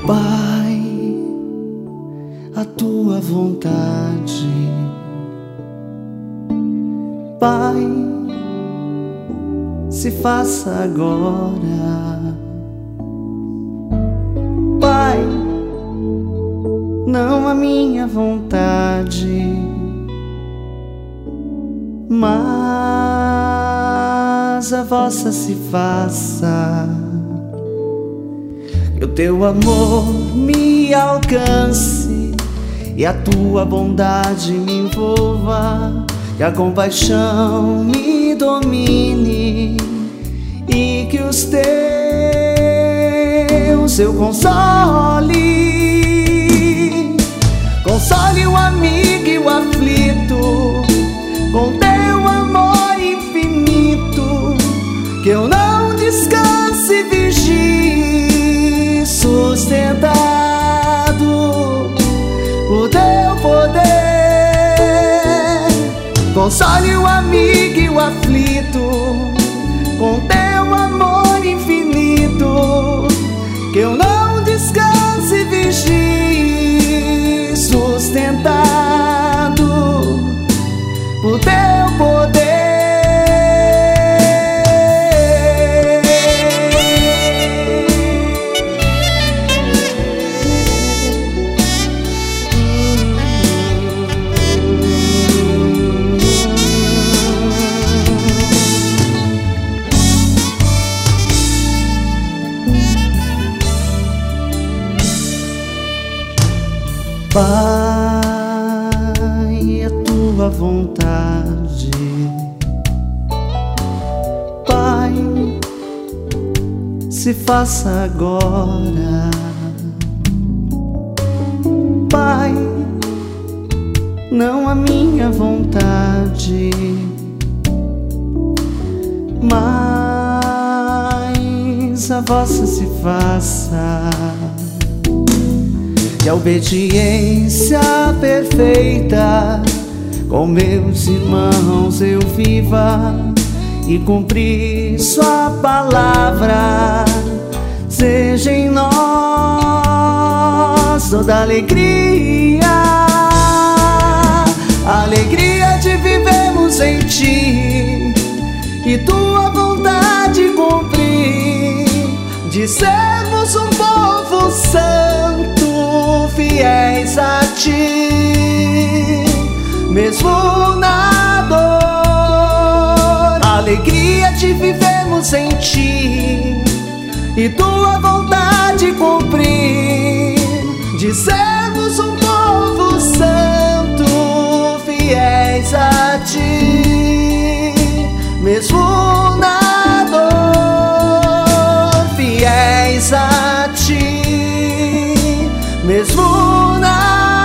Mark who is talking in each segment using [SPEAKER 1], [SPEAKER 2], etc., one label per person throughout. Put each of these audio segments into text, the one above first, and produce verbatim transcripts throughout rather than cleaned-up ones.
[SPEAKER 1] Pai, a tua vontade, Pai, se faça agora. Pai, não a minha vontade, mas a vossa se faça. Que o teu amor me alcance e a tua bondade me envolva, que a compaixão me domine e que os teus eu console. Console o amigo e o aflito com teu amor infinito, que eu não descanse e vigie, sustentado por teu poder. Console o amigo e o aflito com teu amor infinito, que eu não descanse e vigie, sustentado por teu poder. Pai, a tua vontade, Pai, se faça agora. Pai, não a minha vontade, mas a vossa se faça. Que a obediência perfeita com meus irmãos eu viva e cumprir sua palavra. Seja em nós toda alegria, a alegria de vivermos em ti e tua vontade cumprir, de sermos um povo santo, fiéis a ti, mesmo na dor. A alegria de vivermos em ti e tua vontade cumprir, de sermos um povo santo, fiéis a ti, mesmo na dor. Fiéis a ti, mesmo na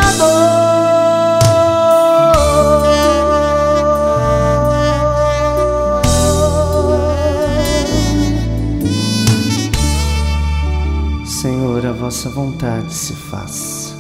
[SPEAKER 1] dor. Senhor, a vossa vontade se faça.